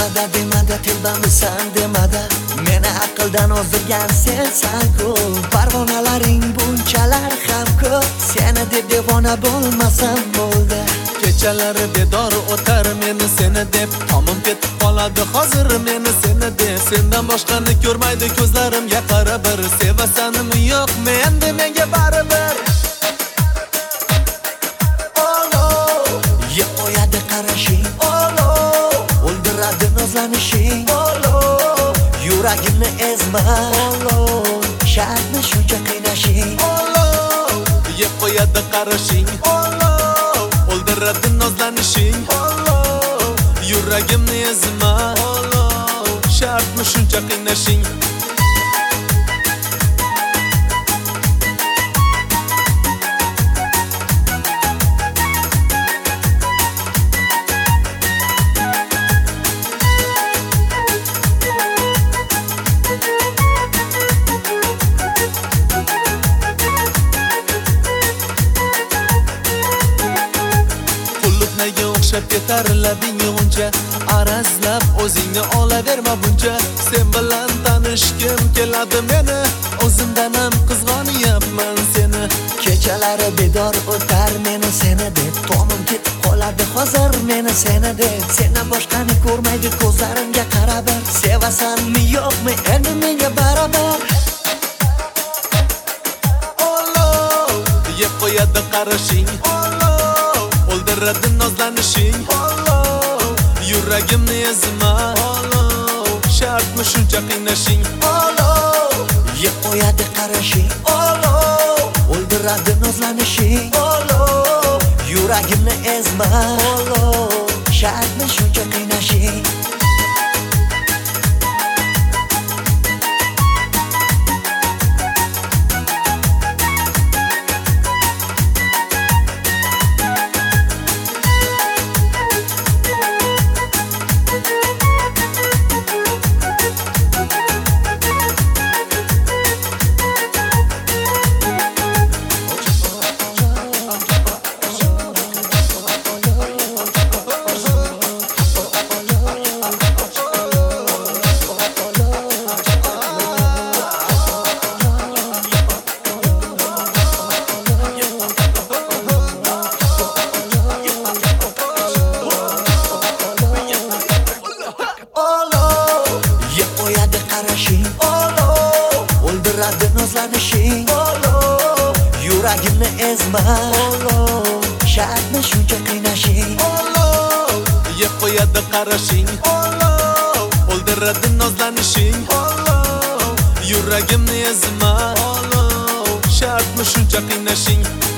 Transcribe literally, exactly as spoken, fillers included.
Demada demada telbamisan demada meni aqldan ozdirgan sensan-ku. Parvonalaring bunchalar ham ko'p, seni deb devona bo'lmasam bo'ldi. Kechalari bedor o'tar meni seni deb, tomim ketib qoladi hozir meni seni deb. Sendan boshqani ko'rmaydi ko'zlarimga qara bir, sevasanmi yo'qmi endi menga baribir. Yeb qo'yadi qarashing, o'ldiradi nozlanishing, yuragimni ezma, shartmi shuncha qiynashing. Yeb qo'yadi qarashing, o'ldiradi nozlanishing, yuragimni ezma, shartmi shuncha qiynashing. O'xshab ketar labing uncha, arazlab o'zingni olaverma buncha. Sen bilan tanishgim keladi meni, o'zimdan ham qizg'onyapman seni. Kechalari bedor o'tar meni seni deb, tomim ketib qoladi hozir meni seni deb. Sendan boshqani ko'rmaydi ko'zlarimga qara bir, sevasanmi yo'qmi endi menga baribir. Yeb qo'yadi qarashing, o'ldiradi nozlanishing, yuragimni ezma, shartmi shuncha qiynashing. Yeb qo'yadi qarashing, o'ldiradi nozlanishing, yuragimni ezma, shartmi shuncha qiynashing. O'ldiradi nozlanishing, yuragimni ezma, shartmi shuncha qiynashing. Yeb qo'yadi qarashing, o'ldiradi nozlanishing, yuragimni ezma, shartmi shuncha qiynashing.